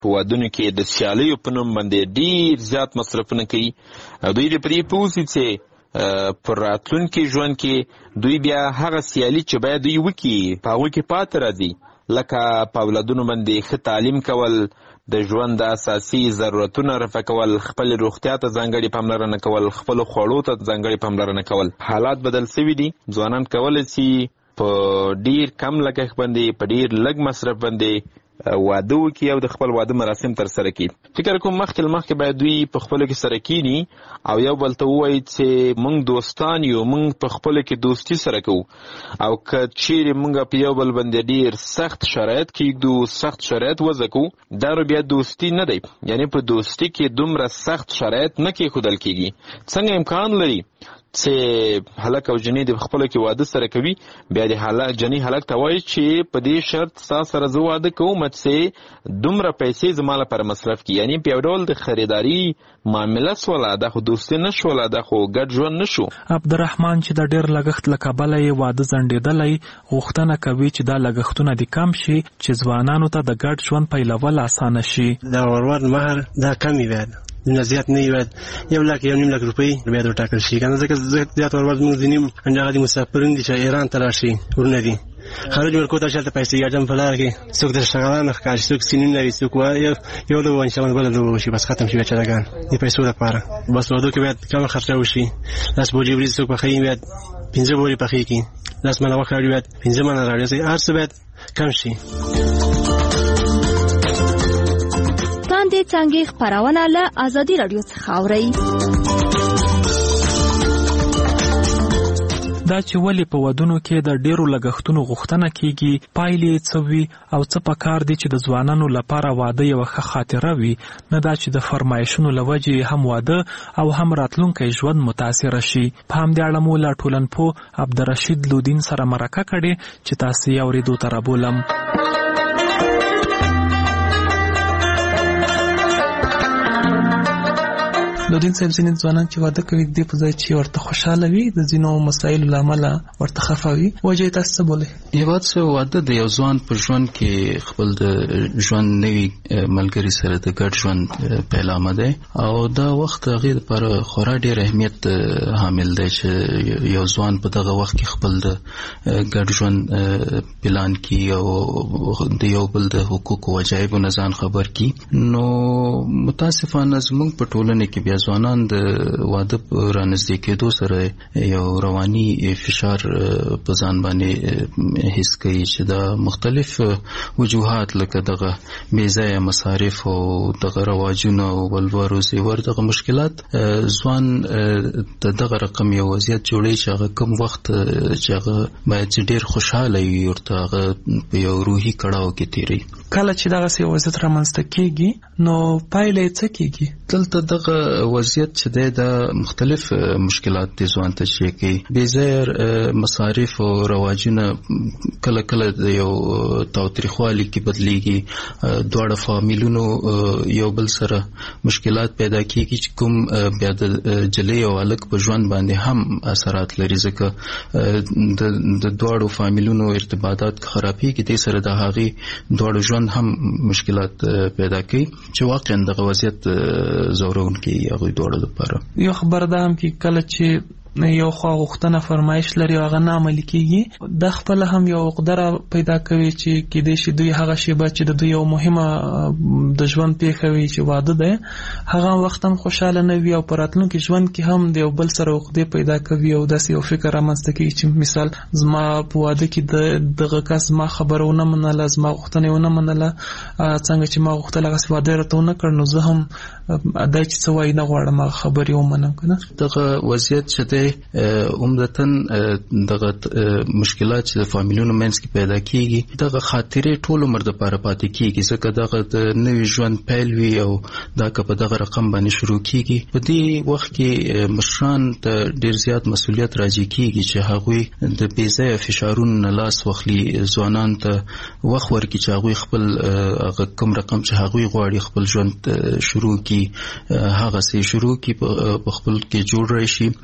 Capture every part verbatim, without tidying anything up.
په ودونو کې د سیالیو په نوم باندې ډیر زیات مصرفونه کوي. دوی د پرې پوسي چې پر راتلونکي ژوند کې دوی بیا هغه سیالي چې باید دوی وکړي په هغوی کې پاتې راځي، لکه په اولادونو باندې ښه تعلیم کول، د ژوند د اساسي ضرورتونه رفع کول، خپل روغتیا ته ځانګړې پاملرنه کول، خپل خوړو ته ځانګړې پاملرنه کول. حالات بدل شوي دي. ځوانان کولی شي په ډیر کم لګښت باندې په ډیر لږ مصرف باندې واده وکړي او د خپل واده مراسم تر سره کړي. فکر کوم مخکې مخکې باید دوی په خپلو کې سره کینی او یو بل ته ووایي چې موږ دوستان یو، موږ په خپلو کې دوستي سره کوو، او که چیرې موږ په یو بل باندې ډیر سخت شرایط کېږدو، سخت شرایط وضع کوو، دا نو بیا دوستي نه دی. یعنې په دوستي کې دومره سخت شرایط نه کېښودل کېږي. څنګه امکان لري چې هلک او جنۍ د خپلو کې واده سره کوي، بیا د هلک جنۍ هلک ته وایي چې په دې شرط ستا سره زه واده کوم چې دومره پیسې زما لپاره مصرف کړي. یعنې په یو ډول د خریداري معامله سوله، دا خو دوستي نه شوله، دا خو ګډ ژوند نه شو. عبدالرحمن چې د ډېر لګښت له کبله یې واده ځنډېدلی، غوښتنه کوي چې دا لګښتونه دې کم شي چې ځوانانو ته د ګډ ژوند پیلول اسانه شي. دا ورور مهر دا کم وي، باید نه زیات نه وي، یو لک یو نیم لک روپۍ باید وټاکل شي. که نه ځکه زیات ورور زموږ ځینې همدغه دي مسافرین دي چې ایران ته راشي، ورونه دي خارج ورکو ته شلته پیسې ګټم په لاره کې، څوک د شغالانه ښکاري، څوک سینین لري، څوک یو لوبه انشاءالله بله لوبه وشي، بس ختم شي بیا چراګان د پیسو لپاره. بس وادو کې باید کمه خرچه وشي. لس بوجې وریجې څوک پخوي باید پنځه بورې پخې کړي، لس منه غوښه راوړي باید پنځه منه راوړي، هر څه باید کم شي. لاندې څنګه خبرونه له ازادي رادیو څخه اورئ. دا چې ولې په ودونو کې د ډیرو لګښتونو غوښتنه کیږي، پایلې څه وي او څه پکار دي چې د ځوانانو لپاره واده یوه ښه خاطره وي، نه دا چې د فرمایشونو له وجې هم واده او هم راتلونکی ژوند متاثره شي. په همدې اړه مو له ټولنپوه عبدالرشید لودین سره مرکه کړې چې تاسې یې اورېدو ته رابولم. لودین صاحب، ځینې ځوانان چې واده کوي د دې په ځای چې ورته خوشحاله وي، د ځینو مسایلو له امله ورته خفه وي، وجه یې تاسو څه بولئ؟ یوازې واده د یو ځوان په ژوند کې خپل د ژوند نوي ملګري سره د ګډ ژوند پیلامه دی، او دا وخت هغې دپاره خورا ډېر اهمیت حامل دی چې یو ځوان په دغه وخت کې خپل د ګډ ژوند پلان کړي او د یو بل د حقوقو وجایبو نه ځان خبر کړي. نو متاسفانه زموږ په ټولنه کې بیا ځوانان د واده رانږدې کېدو سره یو رواني فشار په ځان باندې حس کوي چې دا مختلف وجوهات لکه دغه بې ځایه مصارف او دغه رواجونه او ولور او زیور دغه مشکلات ځوان د دغه رقم یو وضعیت جوړوي چې هغه کوم وخت چې هغه باید چې ډېر خوشحاله وي ورته هغه په یو روحي کړاو کې تېروي. کله چې دغسې وضعیت رامنځته کېږي نو پایله یې څه کېږي؟ دلته دغه وضعیت چې دی دا مختلف مشکلات دي ځوان ته چې کوي. بې ځایه مصارف او رواجونه کله کله د یو تاوتریخوالي کې بدلیږي، دواړه فامیلونو یو بل سره مشکلات پیدا کېږي چې کوم بیا د جلۍ او هلک په ژوند باندې هم اثرات لري، ځکه د دواړو فامیلونو ارتباطات خرابېږي، دې سره د هغې دواړو ژوند هم مشکلات پیدا کوي چې واقعا دغه وضعیت زورونکی هغوی دواړو لپاره. یو خبر ده هم کې کله چې یو خوا غوښتنه فرمایش لري هغه نه عملي کېږي، دا خپله هم یو عقده پیدا کوي چې کېدای شي دوی هغه شیبه چې د دوی یو مهمه د ژوند پیښه وي چې واده دی، هغه وخت هم خوشحاله نه وي او په راتلونکي ژوند کې هم د یو بل سره عقدې پیدا کوي او داسې یو فکر رامنځته کوي چې مثال زما په واده کې د دغه کس زما خبره ونه منله، زما غوښتنه یې ونه منله، څنګه چې ما غوښتل هغسې واده یې راته ونه کړ، نو زه هم دا چې څه وایي نه غواړم هغه خبرې ومنم. که نه دغه وضعیت چې دی عمدتاً دغه مشکلات چې د فامیلونو منځ کې پیدا کېږي دغه خاطرې ټول عمر دپاره پاتې کېږي، ځکه دغه د نوي ژوند پیل وي او دا که په دغه رقم باندې شروع کېږي، په دې وخت کې مشران ته ډېر زیات مسؤلیت راجع کېږي چې هغوی د بې ځایه فشارونو نه لاس واخلي، ځوانانو ته وخت ورکړي چې هغوی خپل هغه کوم رقم چې هغوی غواړي خپل ژوند شروع کړي هغسې شروع کړي، په خپل کې جوړ راشي. مشران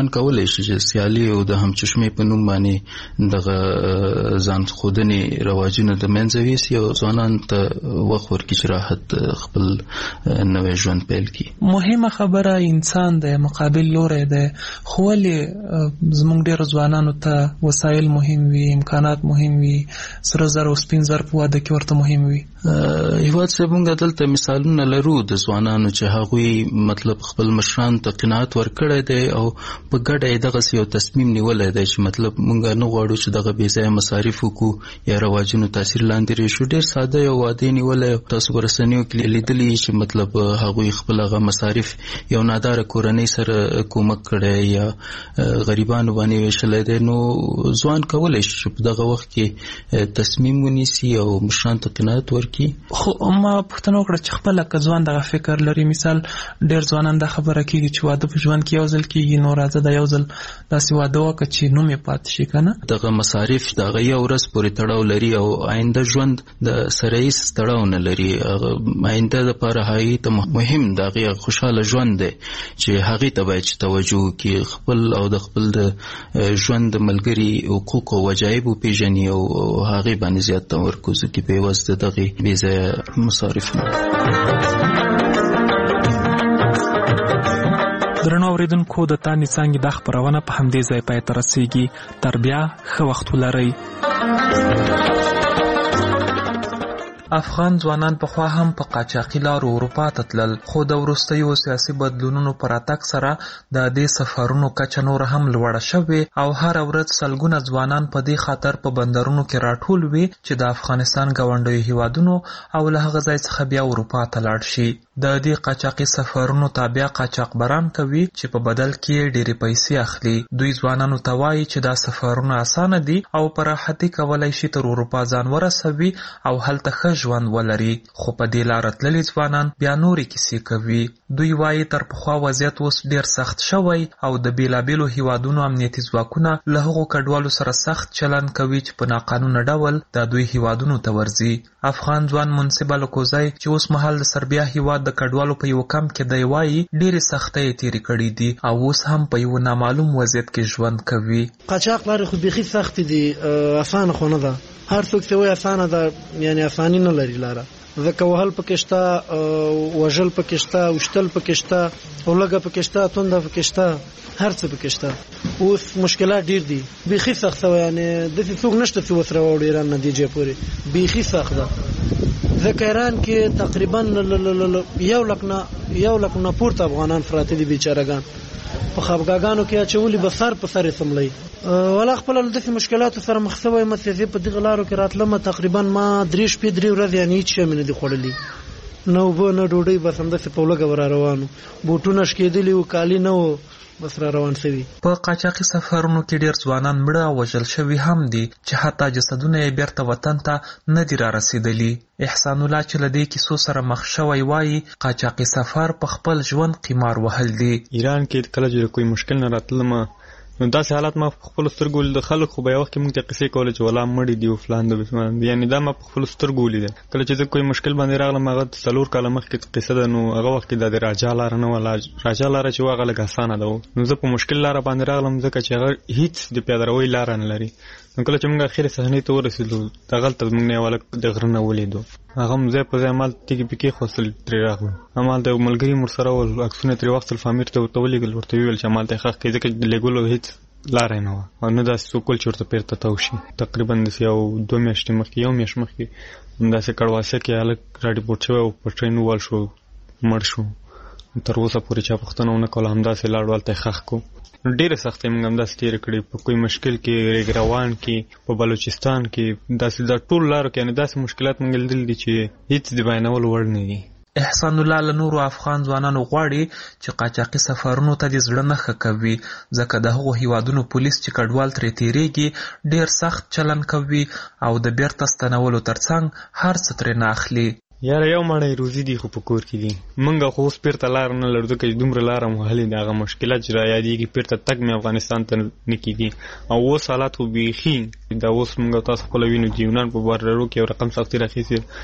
کولای شي چې سیالي او د همچشمې په نوم باندې دغه ځان خودنې رواجونه د منځه ویسي او ځوانان ته وخت ورکړي چې راحت خپل نوی ژوند پیل کړي. مهمه خبره انسان د مقابل لوري دی، خو ولې زموږ ډېر ځوانانو ته وسایل مهم وي، امکانات مهم وي، سره زر او سپین زر په واده کې ورته مهم وي. هیواد صاحب موږ دلته مثالونه لرو د ځوانانو چې هغوی مطلب خپل مشران ته قناعت ورکړی دی او په ګډه یې دغسې یو تصمیم نیولی دی چې مطلب موږ نه غواړو چې دغه بې ځایه مصارف وکړو یا رواجونو تاثیر لاندې راشو. ډېر ساده یو واده نیولی، تاسو په رسنیو کې لیدلي چې مطلب هغوی خپل هغه مصارف یو ناداره کورنۍ سره کومک کړی یا غریبانو باندې ویشلی دی. نو ځوان کولی شي چې په دغه وخت کې تصمیم ونیسي او مشران ته قناعت ورکړي. خو ما پوښتنه وکړه چې خپله که ځوان دغه فکر لري، مثال ډېر ځوانان دا خبره کېږي چې واده په ژوند کې یو ځل کېږي، نو راځه دا یو ځل داسې واده وکړه چې نوم یې پاتې شي که نه. دغه مصارف د هغه یو ورځ پورې تړاو لري او آینده ژوند د سره هېڅ تړاو نه لري. آینده دپاره هغې ته مهم د هغې خوشحاله ژوند دی چې هغې ته باید چې توجه وکړي، خپل او د خپل د ژوند د ملګري حقوق او وجایب وپېژني او هغې باندې زیات تمرکز وکړي په عوض د دغې بې ځایه مصارف نه. درنو اوریدونکو، د تانې څانګې دا خپرونه په همدې ځای پای ته رسیږي. تر بیا ښه وخت ولرئ. افغان ځوانان پخوا هم په قاچاقي لارو اروپا ته تلل، خو د وروستیو سیاسي بدلونونو په راتګ سره د دې سفرونو کچه نور هم لوړه شوې او هره ورځ سلګونه ځوانان په دې خاطر په بندرونو کې راټول وي چې د افغانستان ګاونډیو هیوادونو او له هغه ځای څخه بیا اروپا ته لاړ شي. د دې قاچاقي سفرونو تابع قاچاقبران کوي چې په بدل کې ډېرې پیسې اخلي. دوی ځوانانو ته وایي چې دا سفرونه اسانه دي او په راحتي کولی شي تر اروپا ځان ورسوي او هلته ښه ژوند ولري. خو په دې لاره تللي ځوانان بیا نورې کیسې کوي. دوی وایي تر پخوا وضعیت اوس ډېر سخت شوی او د بېلابېلو هیوادونو امنیتي ځواکونه له هغو کډوالو سره سخت چلند کوي چې په ناقانونه ډول د دوی هیوادونو ته ورځي. افغان ځوان منصب الکوزی چې اوس مهال د سربیا هیواد د کډوالو په یو کمپ کې دی وایي ډېرې سختۍ یې تېرې کړي دي او اوس هم په یو نامعلوم وضعیت کې ژوند کوي. قاچاق لارې خو بیخي سختې دي، اسانه خو نه ده. هر څوک چې وایي اسانه ده، یعنی اساني نه لري لاره. ځکه وهل پکې شته، وژل پکې شته، وشتل پکې شته، او لږه پکې شته، تونده پکې شته، هر څه پکې شته. اوس مشکلات ډېر دي، بیخي سخت شوی. یعنی داسې څوک نشته چې وسره واوړي ایران نتیجې پورې، بیخي سخت ده. ځکه ایران کې تقریبا یو لک نه یو لک نه پورته افغانان پراته دي بیچارهګان، په خپګاګانو کې اچولي به سر په سر یې سملئ. ولا خپل له داسې مشکلاتو سره مخ شوی یم چې زه په دغه لارو کې راتلم. تقریبا ما درې شپې درې ورځې یعنې هېڅ شی مې نه دي خوړلي، نه اوبه نه ډوډۍ، بس همداسې په لږه به را روان وو. بوټونه شکېدلي وو، کالي نه وو، بس را روان شوي. په قاچاقي سفرونو کې ډېر ځوانان مړه او وژل شوي هم دي چې حتی جسدونه یې بیرته وطن ته نه دي را رسېدلي. احسان الله چې له دې کیسو سره مخ شوی وایي قاچاقي سفر په خپل ژوند قمار وهل دي. ایران کې کله چې کوئی مشکل نه راتلم، نو داسې حالات ما په خپلو سترګو ولید. خلک خو به یو وخت کې موږ ته قصې کولې چې ولا مړي دي او فلان د بسمان دي، یعنې دا ما په خپلو سترګو ولیدل. کله چې زه کوئی مشکل باندې راغلم، هغه څلور کاله مخکې قصه ده، نو هغه وخت کې دا د راجا لاره نه وه. راجا لاره چې وه هغه لږ اسانه ده، نو زه په مشکل لاره باندې راغلم ځکه چې هغه هېڅ د پیادهروۍ لاره نه لري. نو کله چې موږ اخرې صحنې ته ورسېدو، دغلته موږ نه یو هلک د غره نه ولیدو، هغه هم ځای په ځای همالته تیږې پیکې خوستل ترې راغلو. همالته یو ملګري مور سره ول، عکسونه ترې واخیستل، فامیر ته ورته ولېږل، ورته ویې ویل چې همالته یې ښخ کړئ، ځکه د لېږلو هېڅ لاره یې نه وه او نه داسې څوک ول چې ورته بېرته تاو شي. تقریبا داسې یو دوه میاشتې مخکې یو میاشت مخکې همداسې کړواسه کې هلک راډیپورټ شوی او په ټرین ووال شو، مړ شو. تر اوسه پورې چا پوښتنه ونه کوله، همداسې لاړو، هلته یې ښخ کړو. ډېرې سختۍ موږ همداسې تېرې کړې، په کوی مشکل کې، ریګ روان کې، په بلوچستان کې، داسې دا ټول لارو کې یعنې داسې مشکلات موږ لیدلي دي چې هېڅ د بیانولو وړ نه دي. احسان الله له نورو افغان ځوانانو غواړي چې قاچاقي سفرونو ته د زړه نه ښه کوي، ځکه د هغو هیوادونو پولیس چې کډوال ترې تېرېږي ډېر سخت چلند کوي او د بیرته ستنولو ترڅنګ هر څه ترې نه اخلي. یاره یو مړی روزي دي خو په کور کې دي. موږ خو اوس بیرته لاره نه لرو، ځکه چې دومره لاره مو وهلې دي. هغه مشکلات چې را یادېږي، بیرته تګ مې افغانستان ته نه کېږي. او اوس حالات خو بیخي دا اوس موږ تاسو خپله وینو چې یونان په بارډرو کې یو رقم سختي راخیستې،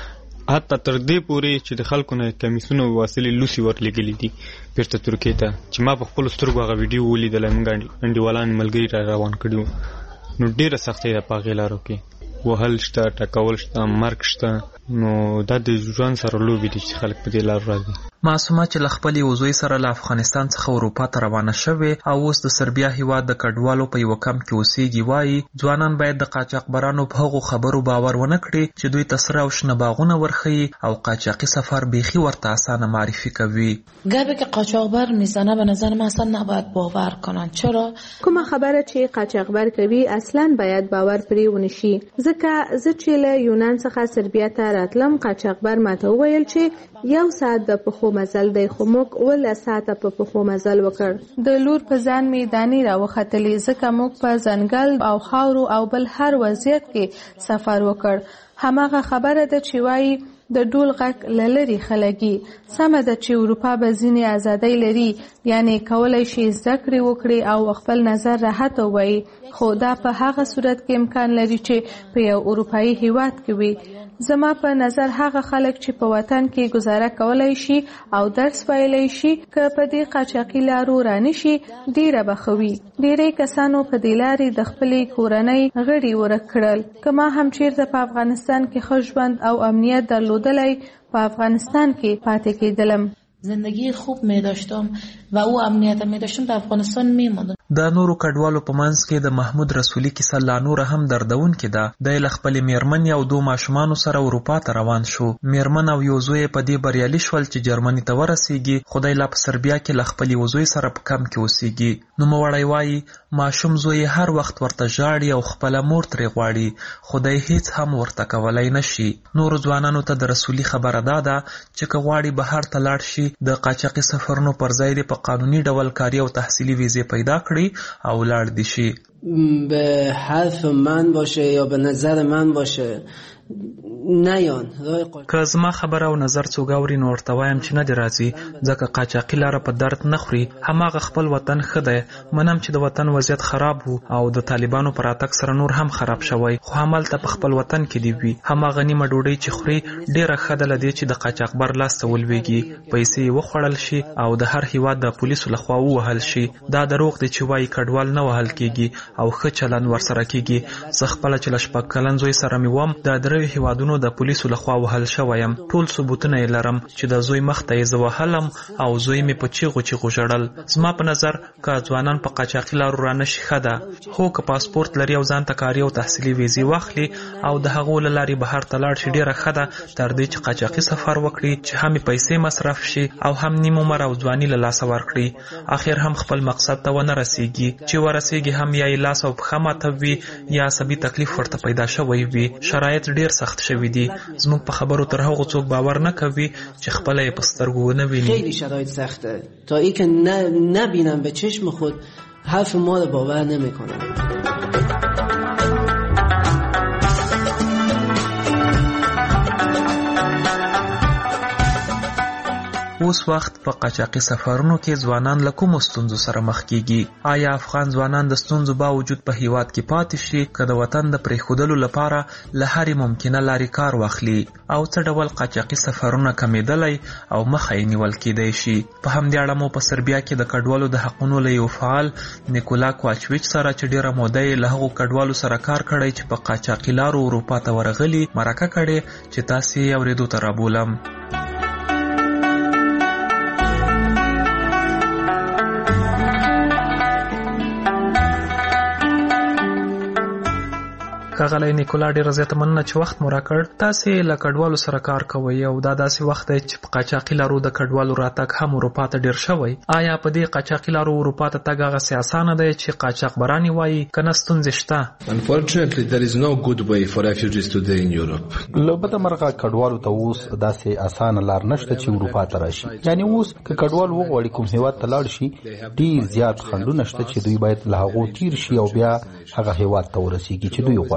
حتی تر دې پورې چې د خلکو نه کمیسونو وسیلې لوسی ورلېږلي دي بیرته ترکیې ته چې ما په خپلو سترګو هغه ویډیو ولیدلی موږ انډیوالان ملګري را روان کړي وو نو ډېره سختۍ ده په هغې لارو کې وهل شته ټکول شته مرګ شته نو دا د ژوند سره لوبې دي چې خلک په دې لارو راځي. معصومه چې له خپلې وزوی سره له افغانستان څخه اروپا ته روانه شوې او اوس د سربیا هیواد د کډوالو په یوه کمپ کې اوسېږي وایي ځوانان باید د قاچاقبرانو په هغو خبرو باور ونه کړي چې دوی ته سره او شنه باغونه ورښیي او قاچاقي سفر بیخي ورته اسانه معرفي کوي. گپی که قاچاقبر میزنه به نظر من اصلا نباید باور کنن. چرا؟ کومه خبره چې قاچاقبر کوي اصلا باید باور پرې ونشي. ځکه زه چې له یونان څخه سربیا ته راتلم قاچاقبر ماته وویل چې یو ساعت د پخو مزل دی خو موږ اوله ساعته په پخو مزل وکړ. د لور په ځان مې دانې راوختلې ځکه موږ په ځنګل او خاورو او بل هر وضعیت کې سفر وکړ. هماغه خبره ده چې وایي د ډول غږ له لرې خلګي سمه ده چې اروپا به ځینې ازادۍ لري یعنی کولی شي زده کړې وکړي او خپل نظر راحت ووایي خو دا په هغه صورت کې امکان لري چې په یو اروپایي هیواد کې وي. زما په نظر هغه خلک چې په وطن کې گزاره کولای شي او درس ویلی شي که په دې قاچاقي لارو رانشي ډیره بخوي. ډیری کسانو په دې لارې د خپلې کورنۍ غړي ورک کړل. که ما هم چیرته په افغانستان کې ښه ژوند او امنیت درلودلی په افغانستان کې پاتې کېدلم. زندگی خوب می داشتم و او امنیت می داشتم در افغانستان می ماندم. د نورو کډوالو په منځ کې د محمود رسولي کیسه لا نوره هم دردونکې ده. دی له خپلې میرمنې او دوه ماشومانو سره اروپا ته روان شو. میرمن او یو زوی په دې بریالي شول چې جرمني ته ورسیږي خو دی لا په سربیا کې له خپلې وزوی سره په کمپ کې اوسیږي. نوموړی وایي ماشوم زوی هر وخت ورته ژاړي او خپله مور ترې غواړي خو دی هیڅ هم ورته کولی نشي. نورو ځوانانو ته د رسولي خبره دا ده چې که غواړي بهر ته لاړ شي د قاچاقي سفرونو پر ځای دې په قانوني ډول کاري او تحصیلي ویزې پیدا کړي او لاړ دي شي. به حرف من باشه یا به نظر من باشه نیان که زما خبره او نظر څوک اوري نو ورته وایم چې نه دې راځي ځکه قاچاقي لاره په درد نه خوري. هماغه خپل وطن ښه دی. منم چې د وطن وضعیت خراب وو او د طالبانو په راتګ سره نور هم خراب شوی خو همالته په خپل وطن کې دی وي. هماغه نیمه ډوډۍ چې خوري ډیره ښه ده له دې چې د قاچاقبر لاس ته ولویږي پیسې یې وخوړل شي او د هر هیواد د پولیسو لخوا ووهل شي. دا دروغ دی چې وایي کډوال نه وهل کیږي او ښه چلند ورسره کیږي. زه خپله چې له شپږ کلن زوی سره مې وم د دریو هیوادونو د پولیسو لخوا وهل شویم. ټول ثبوتونه یې لرم چې د زوی مخ ته یې زه وهلم او زوی مې په چیغو چیغو ژړل. زما په نظر که ځوانان په قاچاقي لارو رانشي ښه ده. خو که پاسپورت لري او ځان ته کاري او تحصیلي ویزې واخلي او د هغو له لارې بهر ته لاړ شي ډېره ښه ده تر دې چې قاچاقي سفر وکړي چې هم پیسې مصرف شي او هم نیم عمر او ځواني له لاسه ورکړي. اخر هم خپل مقصد ته ونه رسیږي. چې ورسیږي هم یا یې لاس او پښه ماته وي یا عصبي تکلیف ورته پیدا شوی وي. شرایط ډېر سخت شوي دي. زموږ په خبرو تر هغو څوک باور نه کوي چې خپله یې په سترګو ونه ویني. خیلی شرایط سخته تا ای که نبینم به چشم خود حرف ما رو باور نمی کنم. اوس وخت په قاچاقي سفرونو کې ځوانان له کومو ستونزو سره مخ کیږي؟ آیا افغان ځوانان د ستونزو باوجود په هیواد کې پاتې شي که د وطن د پرېښودلو لپاره له هرې ممکنه لارې کار واخلي؟ او څه ډول قاچاقي سفرونه کمیدلی او مخه یې نیول کیدی شي؟ په همدې اړه مو په سربیا کې د کډوالو د حقونو له یو فعال نیکولا کوواچویچ سره چې ډېره موده یې له هغو کډوالو سره کار کړی چې په قاچاقي لارو اروپا ته ورغلي مرکه کړې چې تاسې یې اورېدو ته رابولم. ښاغلی نیکولا ډېره زیاته مننه چې وخت مو راکړ. تاسې له کډوالو سره کار کوئ او دا داسې وخت دی چې په قاچاقي لارو د کډوالو راتګ هم اروپا ته ډېر شوی. آیا په دې قاچاقي لارو اروپا ته تګ هغسې اسانه دی چې قاچاقبران یې وایي که نه ستونزې شته؟ Unfortunately, there is no good way for refugees today in Europe. له بده مرغه کډوالو ته اوس داسې اسانه لار نشته چې اروپا ته راشي. یعنی اوس که کډوال وغواړي کوم هیواد ته لاړ شي ډېر زیات خنډونه شته چې دوی باید له هغو تیر شي او بیا هغه هیواد ته ورسیږي چې دوی غواړي.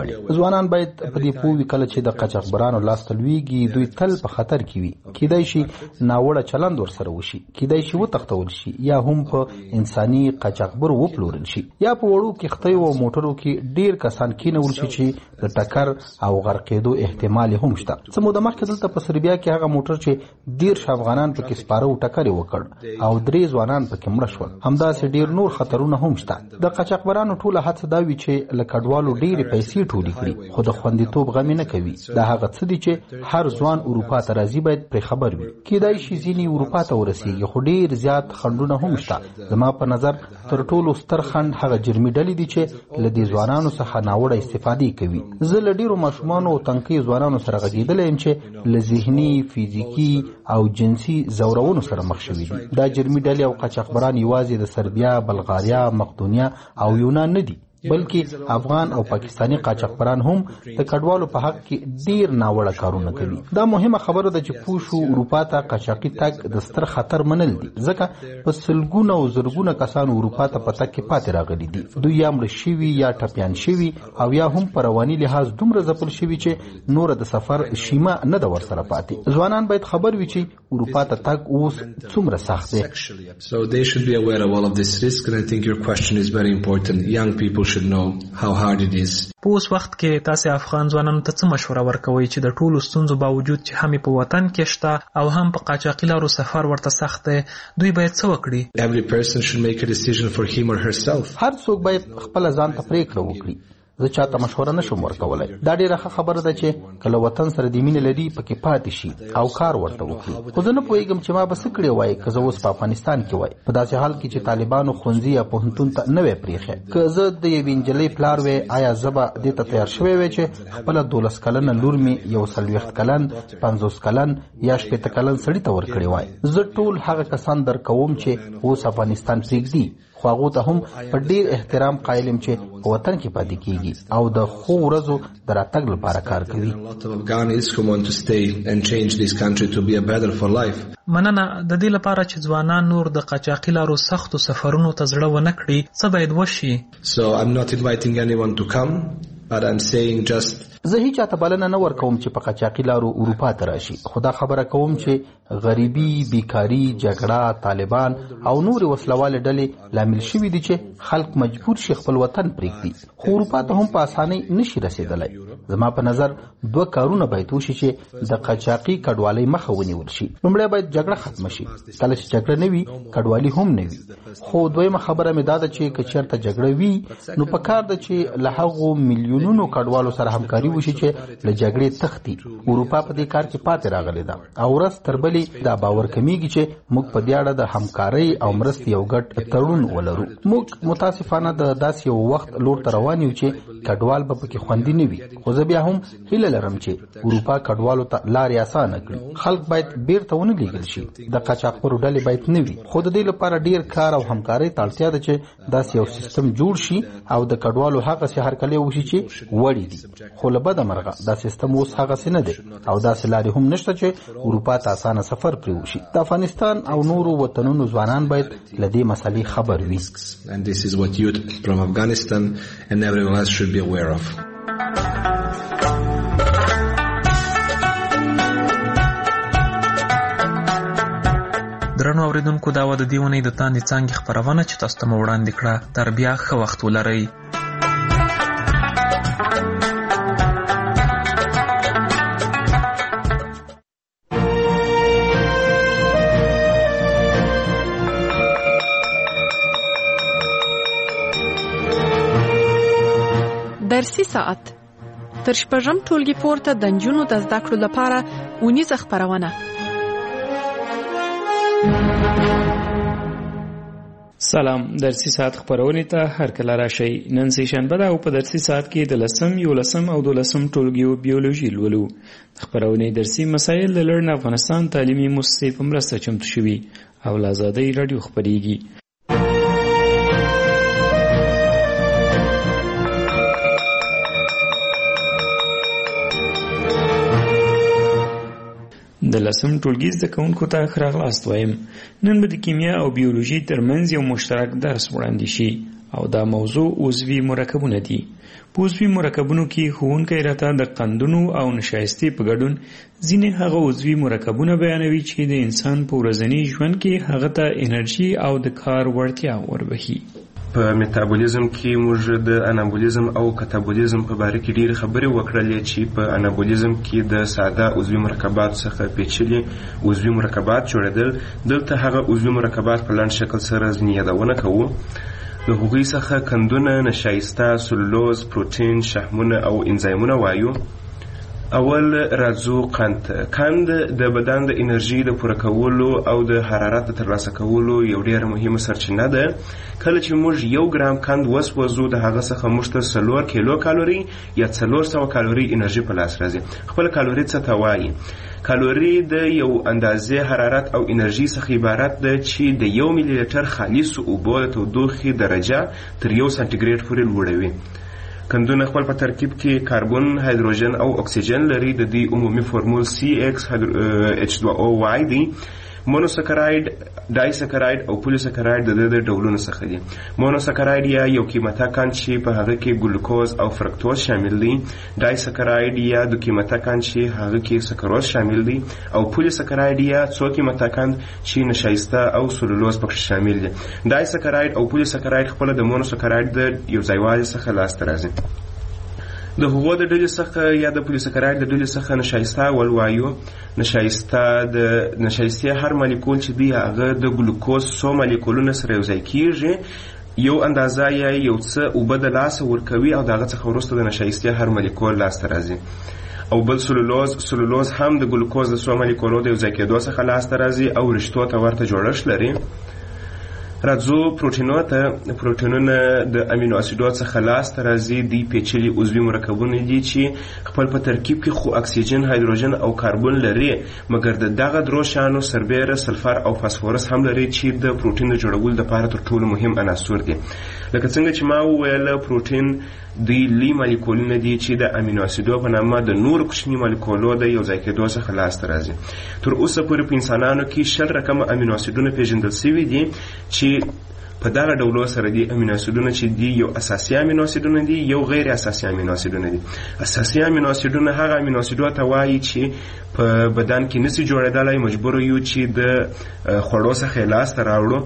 لري. ځوانان باید په دې پوه وي کله چې د قاچاقبرانو لاس ته لویږي دوی تل په خطر کې وي. کیدای شي ناوړه چلند ورسره وشي، کیدای شي وتښتول شي یا هم په انساني قاچاقبر وپلورل شي، یا په وړو کښتیو او موټرو کې ډیر کسان کېنول شي چې د ټکر او غرقېدو احتمال هم شته. څه موده مخکې دلته په سربیا کې هغه موټر چې ډیر افغانان پکې سپاره او ټکر یې وکړ او درې ځوانان پکې مړه شول. همداسې ډیر نور خطرونه هم شته. د قاچاقبرانو ټوله هڅه دا وي چې له کډوالو ډیرې پیسې ټولې کړي، خو د خوندیتوب غم نه کوي. دا هغه څه دي چې هر ځوان اروپا ته راځي باید پرې خبر وي. کیدای شي ځینې اروپا ته ورسیږي، خو ډیر زیات خنډونه هم شته. زما په نظر تر ټولو ستر خنډ هغه جرمي ډلې دي چې له دې ځوانانو څخه ناوړه استفادې کوي. زه له ډیرو ماشومانو او تنکي ځوانانو سره غږېدلی یم چې له ذهني، فزیکي او جنسي زورونو سره مخ شوي دي. دا جرمي ډلې او قاچاقبران یوازې د سربیا، بلغاریا، مقدونیا او یونان نه دي، بلکې افغان او پاکستانی قاچاقبران هم د کډوالو په حق کې ډیر ناوړه کارونه کوي. دا مهمه خبره ده چې پوه شو اروپا ته قاچاقي تګ د ستر خطر منل دي، ځکه په سلګونه او زرګونه کسان اروپا ته په تګ کې پاتې راغلي دي. دوی یا مړه شوي یا ټپیان شوي او یا هم په رواني لحاظ دومره ځپل شوي چې نور د سفر شیمه نه ده ورسره پاتې. ځوانان باید خبر وي چې اروپا ته تګ اوس څومره سخت دی. So they should be aware of all of this risk, and I think your question is very important. Young people should know how hard it is. په اوس وخت کې تاسو افغان ځوانانو ته څه مشوره ورکوي چې د ټولو ستونزو باوجود چې هم په وطن کې شته او هم په قاچاقي لارو سفر ورته سخت دی، دوی باید څه وکړي؟ Every person should make a decision for him or herself. هر څوک باید خپل ځان ته پریکړه وکړي. زه چاته مشوره نشم ورکولای. دا ډیره ښه خبره ده چې کله وطن سره د مینې لري پکې پاتې شي او کار ورته وکړي. خو زه نه پوهیږم چې ما به څه کړی وای که زه اوس په افغانستان کې وای، په داسې حال کې چې طالبانو ښوونځي یا پوهنتون ته نه وی پرېښی. که زه د یوې نجلۍ پلار وی، آیا زه به دې ته تیار شوی وی چې خپله دولس کلنه لور مې یو څلوېښت کلن، پنځوس کلن یا شپېته کلن سړي ته ورکړی وای؟ زه ټول هغه کسان درکوم چې اوس افغانستان پرېږدي، خو هغو ته هم په ډیر احترام قایل یم چې په وطن کې پاتې کیږي او د ښو ورځو د راتګ لپاره کار کوي. مننه. د دې لپاره چې ځوانان نور د قاچاقي لارو سختو سفرونو ته زړه ونه کړي، څه باید وشي؟ So I'm not inviting anyone to come, but I'm saying just زه هیڅ چاته بلنه نه ورکوم چې په قاچاقي لارو اروپا ته راشي، خو دا خبره کوم چې غریبي، بیکاري، جګړه، طالبان او نور وسلواله ډلې لامل شوي دي چې خلک مجبور شي خپل وطن پرېږدي، خو اروپا ته هم په اسانۍ نشي رسېدلی. زما په نظر دوه کارونه باید وشي چې د قاچاقي کډوالۍ مخه ونیول شي. لومړی باید جګړه ختمه شي. کله چې جګړه نه وي کډوالي هم نه وي. خو دویمه خبره مې دا ده چې که چېرته جګړه وي نو پکار ده چې له هغو میلیونونو کډوالو سره همکاري وشي چې له جګړې تښتي. اروپا په دې کار کې پاتې راغلی ده او ورځ تر بلې دا باور کمیږي چې موږ په دې اړه د همکارۍ او مرستې یو ګډ تړون ولرو. موږ متاسفانه د داسې یو وخت لور ته روان یو چې کډوال به پکې خوندي نه وي، خو زه بیا هم هیله لرم چې اروپا کډوالو ته لارې اسانه کړي. خلک باید بیرته ونه لیږل شي. د قاچاقبرو ډلې باید نه وي، خو د دې لپاره ډیر کار او همکارۍ ته اړتیا ده چې داسې یو سیستم جوړ شي او د کډوالو هغسې هرکلی وشي چې وړي دي. خو له بده مرغه دا سیستم اوس هغسې نه دی او داسې لارې هم نشته چې اروپا ته اسانه سفر پرې وشي. د افغانستان او نورو وطنونو ځوانان باید له دې مسلې خبر وي. And this is what youth from Afghanistan and everyone else should be aware of. درنو اوریدونکو، دا و د دې اونۍ د تاندې څانګې خپرونه چې تاسو ته مو وړاندې کړه. تر بیا ښه وخت ولرئ. درسي ساعت تر شپږم ټولګي پورته د نجونو د زده کړو لپاره اونیزه خپرونه. سلام، درسي ساعت خپرونې ته هر کله راشئ. نن سه شنبه ده او په درسي ساعت کې د لسم، یولسم او دولسم ټولګیو بیولوژي لولو. خپرونې درسي مسایل د لړن افغانستان تعلیمي مؤسسې په مرسته چمتو شوي او له آزادۍ راډیو خپرېږي. د لسم ټولګي زده کوونکو ته ښه راغلاست وایم. نن به د کیمیا او بیولوژي ترمنځ یو مشترک درس وړاندې شي او دا موضوع عضوي مرکبونه دي. په عضوي مرکبونو کې ښوونکی راته د قندونو او نشایستې په ګډون ځینې هغه عضوي مرکبونه بیانوي چې د انسان په ورځني ژوند کې هغه ته انرژي او د کار وړتیا وربخي. په میتابولیزم کې موږ د انابولیزم او کتابولیزم په باره کې ډېرې خبرې وکړلې چې په انابولیزم کې د ساده عضوي مرکبات څخه پیچلي عضوي مرکبات جوړېدل. دلته هغه عضوي مرکبات په لنډ شکل سره ځینې یادونه کوو. د هغوی څخه کندونه، نشایسته، سلولوز، پروتین، شحمونه او انزایمونه وایو. اول راځو قند. قند د بدن د انرژي د پوره کولو او د حرارت د ترلاسه کولو یو ډېره مهمه سرچینه ده. کله چې موږ یو ګرام قند وسوځو د هغه څخه موږ ته څلور کیلو کالوري یا څلور سوه کالوري انرژي په لاس راځي. خپله کالوري څه ته وایي؟ کالوري د یو اندازې حرارت او انرژي څخه عبارت ده چې د یو میلی لیټر خالصو اوبو د تودوخې درجه تر یو سانتیګریډ پورې لوړوي. کندونه خپل په ترکیب کې کاربن، هایدروجن او اکسیجن لري. د دې عمومي فورمول سی ایکس ایچ دوه او واي دی. مونوسکراید، ډای سکراید او پولی سکراید د د ډولونو څخه دي. مونوسکراید یا یو قیمته قند چې په هغه کې ګلوکوز او فرکتوز شامل دي. ډای سکراید یا دو قیمته قند چې هغه کې سکروز شامل دي. او پولی سکراید یا څو قیمته قند چې نشایسته او سلولوز پکې شامل دي. ډای سکراید او پولی سکراید خپل د مونوسکراید د یو ځایوالي څخه لاسته راځي. د هغو د ډلې څخه یا د پولیساکراید د ډلې څخه نشایسته ولوایو. نشایسته د نشایستې هر مالیکول چې دی هغه د ګلوکوز څو مالیکولونه سره یو ځای کیږي، یو اندازه یا یو څه اوبه د لاسه ورکوي او د هغه څخه وروسته د نشایستې هر مالیکول لاسته راځي. او بل سلولوز سلولوز هم د ګلوکوز د څو مالیکولو د یو ځای کېدو څخه لاسته راځي او رشتو ته ورته جوړښت لري. راځو پروټینو ته. پروټینونه د امینو اسیدو څخه لاسته راځي. دی پیچلي عضوي مرکبونه دي چې خپل په ترکیب کې خو اکسیجن، هایدروجن او کاربن لري، مګر د دغه درو شانو سربیره، سلفر او فاسفورس هم لري چې د پروټین د جوړولو لپاره تر ټولو مهم عناصر دي. لکه څنګه چې ما وویل پروټین دوی لی مالیکولونه دي چې د امینو اسیدو په نامه د نور کوچني مالیکولو د یو ځای کېدو څخه لاسته راځي. تر اوسه پورې په انسانانو کې شل رقمه امینو اسیدونه پیژندل شوي دي چې په دغه ډولو سره دي. امینو اسیدونه چې دي یو اساسي امینو اسیدونه دي، یو غیر اساسي امینو اسیدونه دي. اساسي امینو اسیدونه هغه امینو اسیدو ته وایي چې په بدن کې نشي جوړېدلی، مجبور یو چې د خوړو څخه لاسته راوړو.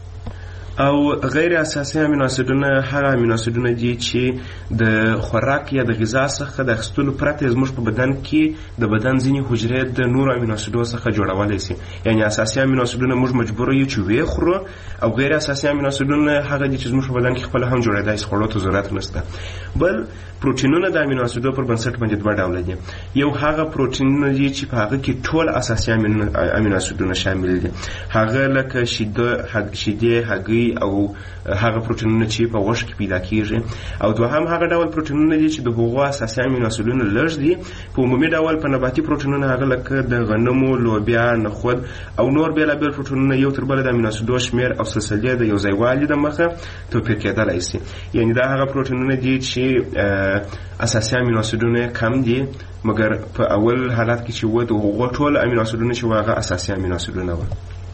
او غیر اساسي امینو اسیدونه هغه امینو اسیدونه دي چې د خوراک یا د غذا څخه د اخیستلو پرته زموږ په بدن کې د بدن ځینې حجرې د نورو امینو اسیدو څخه جوړولی شي. یعنې اساسي امینو اسیدونه موږ مجبور یو چې ویې خورو، او غیر اساسي امینو اسیدونه هغه دي چې زموږ په بدن کې خپله هم جوړېدای شي، خوړو ته ضرورت نشته. بل پروټینونه د امینو اسیدو پر بنسټ باندې دوه ډوله دي. یو هغه پروټینونه دي چې په هغه کې ټول اساسي امینو اسیدونه شامل دي، هغه لکه شیدې، هګۍ او هغه پروټینونه چې په غوښه کې پیدا کیږي. او دوهم هغه ډول پروټینونه دي چې د هغو اساسي امینو اسیدونه لږ دي. په عمومي ډول په نباتي پروټینونه هغه لکه د غنمو، لوبیا، نخود او نور بېلابېل پروټینونه یو تر بله د امینو اسیدو شمېر او سلسلې د یو ځایوالي د مخه توپیر کېدلی شي. یعنې دا هغه پروټینونه دي چې اساسي امینو اسیدونه کم دي، مګر په اول حالت کې چې و د هغو ټول امینو اسیدونه چې هغه اساسي امینو اسیدونه وه.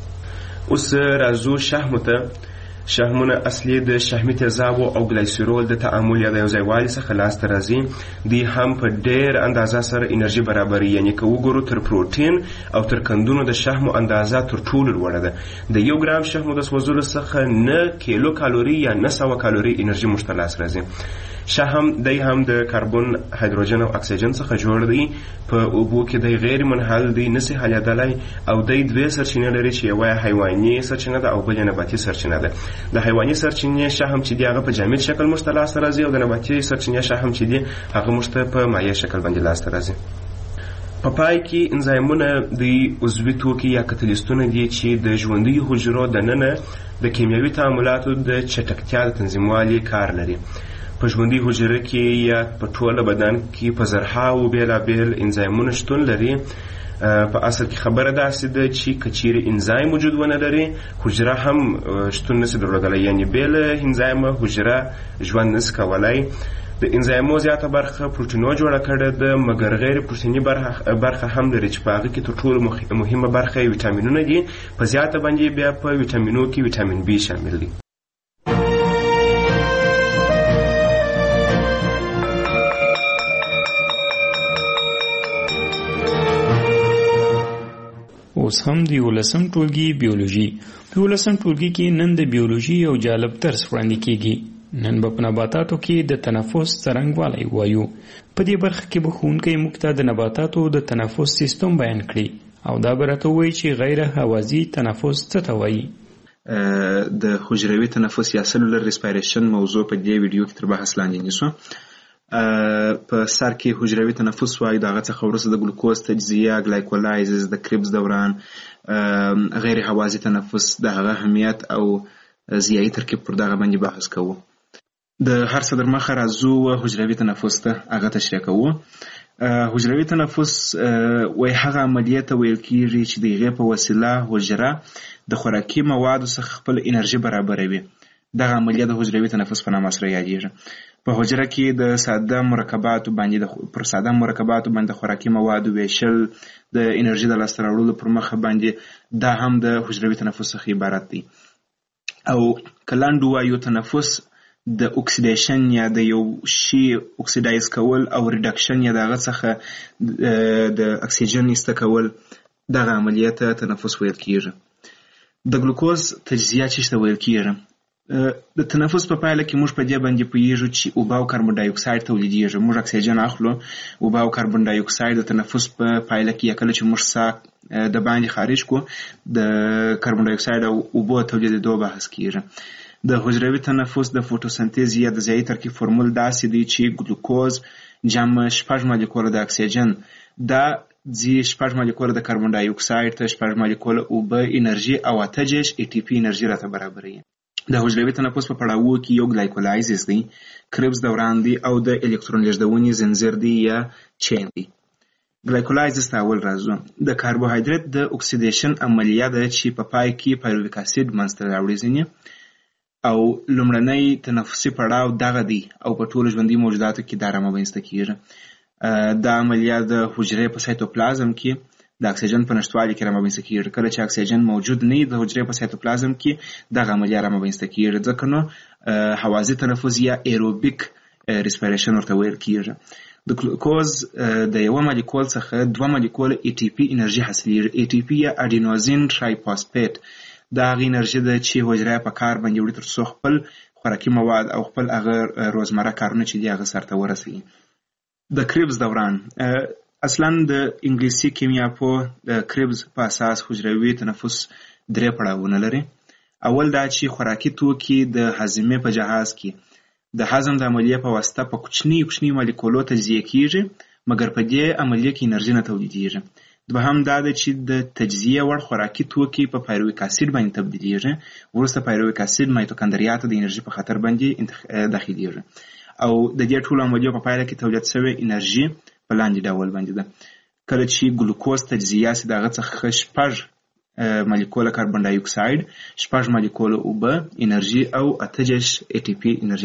اوس راځو شحمو ته. شحمونه اصلي د شحمي تیزابو او ګلایسیرول د تعامل یا د یو ځایوالي څخه لاسته راځي. دوی هم په ډېر اندازه سره انرژي برابروي. یعنې که وګورو تر پروټین او تر کندونو د شحمو اندازه تر ټولو لوړه ده. د یو ګرام شحمو د سوځولو څخه نه کیلو کالوري یا نه سوه کالوري انرژي موږ ته لاس راځي. شحم دی هم د کاربن، هایدروجن او اکسیجن څخه جوړ دی. په اوبو کې دی غیر منحل دی، نسي حلیدلی، او دی دوې سرچینې لري چې یوه حیواني سرچینه ده او بل یې نباتي سرچینه ده. د حیواني سرچینې شحم چې دی هغه په جامد شکل موږ ته لاسته راځي، او د نباتي سرچینې شحم چې دی هغه موږ ته په مایع شکل باندې لاسته راځي. په پای کې انزایمونه د عضوي توکي یا کتلیستونه دي چې د ژوندیو حجرو دننه د کیمیاوي تعاملاتو د چټکتیا د تنظیموالي کار لري. په ژوندۍ حجره کې یا په ټوله بدن کې په زرهاوو بېلابېل انزایمونه شتون لري. په اصل کې خبره داسې ده چې که چیرې انزایم وجود ونه لري، حجره هم شتون نشي درلودلی. یعنې بې له انزایمه حجره ژوند نشي کولی. د انزایمو زیاته برخه پروټینو جوړه کړې ده، مګر غیر پروټیني برخه هم لري چې په هغه کې تر ټولو مهمه برخه یې ویټامینونه دي. په زیاته باندې بیا په ویټامینو کې ویټامین بي شامل دی. اوس هم د یولسم ټولګي بیولوژي. په یولسم ټولګي کې نن د بیولوژي یو جالب درس وړاندې کیږي. نن به په نباتاتو کې د تنفس څرنګوالی وایو. په دې برخه کې به ښوونکی موږ ته د نباتاتو د تنفس سیستم بیان کړي او دا به راته ووایي چې غیر هوازي تنفس څه ته وایي. د حجروي تنفس یا سلولر ریسپایریشن موضوع په دې ویډیو کې تر بحث لاندې نیسو. په سر کې حجروي تنفس وایي، د هغه څخه وروسته د ګلوکوز تجزیه، ګلایکولایزز، د کریبس دوران، غیر هوازي تنفس، د هغه اهمیت او ضیایي ترکیب پر دغه باندې بحث کوو. د هر څه در مخه راځو حجروي تنفس ته هغه تشریح کوو. حجروي تنفس وایي هغه عملیه ته ویل کیږي چې د هغې په وسیله حجره د خوراکي موادو څخه خپل انرژي برابروي. دغه عملیه د حجروي تنفس په نامه سره یادیږي. په حجره کې د ساده مرکباتو باندې پر ساده مرکباتو باندې خوراکي موادو ویشل د انرژي د لاسته راوړلو پر مخ باندې دا هم د حجروي تنفس څخه عبارت دی. او کلاندو وایو تنفس د اکسیډیشن یا د یو شی اکسیډایز کول او ریډکشن یا دغه څخه د اکسیجن ایسته کول، دغه عملیه ته تنفس ویل کیږي. د ګلوکوز تجزیه چې ته ویل کیږي، د تنفس په پایله کې موږ په دې باندې پوهیږو چې اوبه او کاربن ډای اکساید تولیدیږي. موږ اکسیجن اخلو، اوبه او کاربن ډای اکساید د تنفس په پایله کې کله چې موږ ساه د باندې خارج کو د کاربن ډای اکساید او اوبو تولیدېدو بحث کیږي. د حجروي تنفس د فوټوسنتیز یا د ضیایي ترکیب فرمول داسې دی چې ګلوکوز جمع شپږ مالیکوله د اکسیجن، دا ځي شپږ مالیکوله د کاربن ډای اکساید ته شپږ مالیکوله اوبه انرژي او اته دېرش ای ټي پي انرژي راته برابروي. د حجروي تنفس په پړاو کې یو ګلایکولایزز دی، کریبس دوران دی او د الکترون لیږدونې زنځیر دی یا چین دی. ګلایکولایزز ته اول راځو. د کاربوهایدریت د اکسیډیشن عملیه ده چې په پای کې پایرویک اسید منځته راوړي ځینې، او لومړنی تنفسي پړاو دغه دی او په ټولو ژوندي موجوداتو کې دا رامنځته کیږي. دا عملیه د حجرې په سایتوپلازم کې د اکسیجن په نشتوالي کې رامنځته کیږي. کله چې اکسیجن موجود نه وي د حجرې په سایتوپلازم کې دغه عملیه رامنځته کیږي، ځکه نو هوازي تنفس یا ایروبیک ریسپایریشن ورته ویل کیږي. د ګلوکوز د یو مالیکول څخه دوه مالیکول ای ټي پي انرژي حاصلېږي. ای ټي پي یا اډینوزین ټرایفاسفیټ دا هغه انرژي ده چې حجره په کار باندې وړي تر څو خپل خوراکي مواد او خپل هغه روزمره کارونه چې دي هغه سرته ورسوي. د کریبس دوران اصلا د انګلیسي کیمیا په د کریبس په اساس حجروي تنفس درې پړاوونه لري. اول دا چې خوراکي توکي د هاضمې په جهاز کې د هضم د عملیې په واسطه په کوچني کوچني مالیکولو تجزیه کیږي، مګر په دې عملیې کې انرژي نه تولیدیږي. دوهم دا ده چې د تجزیه وړ خوراکي توکي په پایرویک اسید باندې تبدیلیږي، وروسته پایرویک اسید مایتوکاندریا ته د انرژي په خطر باندې داخليږي، او د دې ټولو عملیو په پایله کې تولید شوی انرژي په لاندې ډول باندې ده. کله چې ګلوکوز تجزیه سي دغه څخه شپږ مالیکوله کاربن ډای اکساید، شپږ مالیکوله اوبه انرژي او اته دېرش ای ټي پي انرژي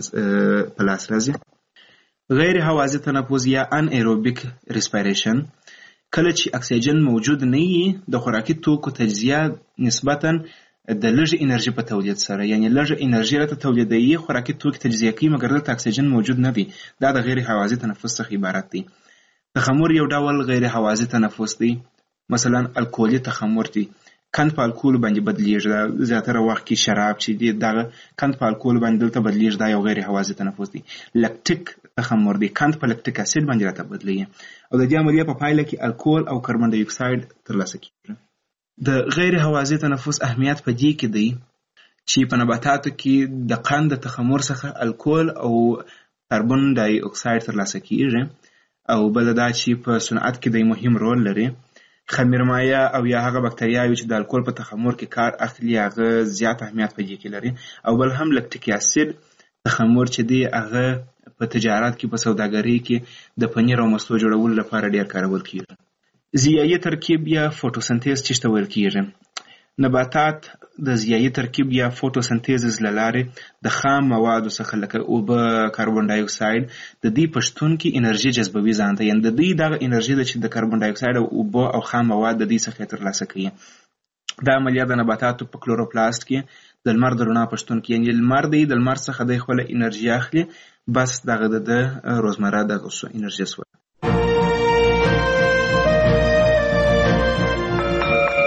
په لاس راځي. غیر هوازي تنفس یا ان ایروبیک ریسپایریشن، کله چې اکسیجن موجود نه وي د خوراکي توکو تجزیه نسبتاً د لږ انرژي په تولید سره، یعنی لږ انرژي راته تولیدوي، خوراکي توکي تجزیه کوي، مګر دلته اکسیجن موجود نه دی. دا د غیر هوازي تنفس څخه عبارت دی. تخمر یو ډول غیر هوازي تنفس دی. مثلا الکولي تخمر دی، کند په الکول باندې بدلیږي. زیاتره وخت کې شراب چې دی دغه کند په الکول باندې دلته بدلیږي، دا یو غیر هوازي تنفس دی. لکټیک تخمر دی، کند په لکټیک اسید باندې راته بدلیږي، او د دې عملیه په پایله کې الکول او کاربن ډای اکساید ترلاسه کیږي. د غیر هوازي تنفس اهمیت په دې کې دی چې په نباتاتو کې د قند تخمر څخه الکول او کاربن ډای اکساید ترلاسه کیږي، او بل دا چې په صنعت کې د مهم رول لري. خمیرمایه او یا هغه بکتریاوي چې د الکول په تخمر کې کار اخلي هغه زیات اهمیت په دې کې لري. او بل هم لکټیک اسید تخمر چې دی هغه په تجارت کې په سوداګرۍ کې د پنیر او مستو جوړولو لپاره ډیر کارول کیږي. ضیایي ترکیب یا فوټوسنتیز چې ته ویل کیږي، نباتات د ضیایي ترکیب یا فوټوسنتیز له لارې د خام موادو څخه لکه اوبه، کاربن ډای اکساید د دې پښتون کې انرژي جذبوي ځان ته، یعنی د دې دغه انرژي د چې د کاربن ډای اکساید او اوبه او خام مواد د دې څخه ترلاسه کوي. دا عملیه د نباتاتو په کلوروپلاست کې د لمر د رڼا پښتون کې، یعنی لمر دی د لمر څخه د خپل انرژي اخلي، بس دغه د روزمره دغه انرژي سو.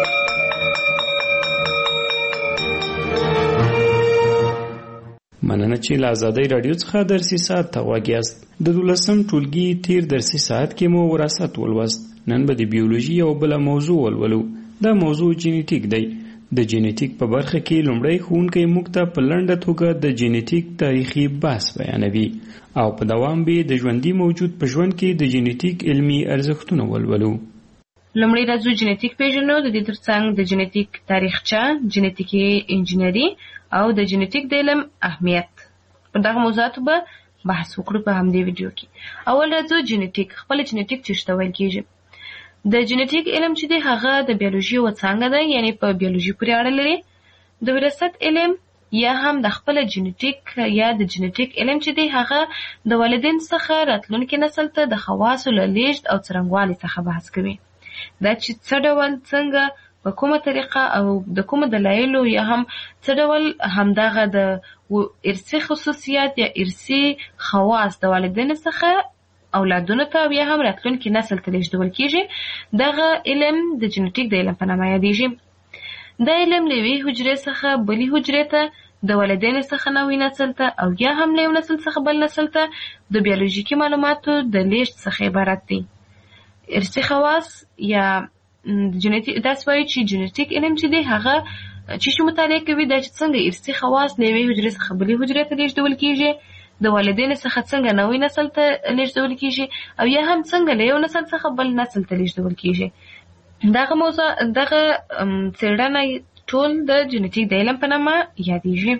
مننه چې له ازادۍ راډیو څخه درسي ساعت ته غوږ یاست. د دولسم ټولګي تیر درسي ساعت کې مو وراثت ولوست. نن به د بیولوژي یو بله موضوع ولولو. دا موضوع جینیټیک دی. د جینیټیک په برخه کې لومړی ښوونکی موږ ته په لنډه توګه د جینیټیک تاریخي بحث بیانوي او په دوام به د ژوندي موجود په ژوند کې د جینیټیک علمي ارزښتونه ولولو. لومړی راځو جینیټیک پیژنو، د دې ترڅنګ د جینیټیک تاریخچه، جینیټیکي انجینري او د جینیټیک د علم اهمیت. په دغه موضوعاتو به بحث وکړو په همدې ویډیو کې. اول راځو جینیټیک. خپل جینیټیک څه ته ویل کیږي؟ د جینیټیک علم چې دی هغه د بیولوژي یوه څانګه ده، یعنی په بیولوژي پورې اړه لري. د وراثت علم یا هم د خپل جینیټیک یا د جینیټیک علم چې دی هغه د والدین څخه راتلونکي نسل ته د خواصو له لیږد او څرنګوالي څخه بحث کوي. دا چې څه ډول، څنګه، په کومه طریقه او د کومو دلایلو یا هم څه ډول همدغه د ارثي خصوصیات یا ارثي خواص د والدینو څخه اولادونو ته یا هم راتلونکي نسل ته لیږدول کیږي، دغه علم د جینیټیک د علم په نامه یادیږي. دا علم له یوې حجرې څخه بلې حجرې ته، د والدینو څخه نوي نسل ته او یا هم له یو نسل څخه بل نسل ته د بیولوژیکي معلوماتو د لیږد څخه عبارت دی. ارثي خواص یا جینیټیک، داسې وایي چې جینیټیک علم چې دی هغه چې شی مطالعه کوي دا چې څنګه ارثي خواص له یوې حجرې څخه بلې حجرې ته لیږدول کیږي، د والدینو څخه څنګه نوی نسل ته لیږدول کیږي او یا هم څنګه له یو نسل څخه بل نسل ته لیږدول کیږي. دغه موضوع دغه څېړنه ټول د جینیټیک د علم په نامه یادیږي.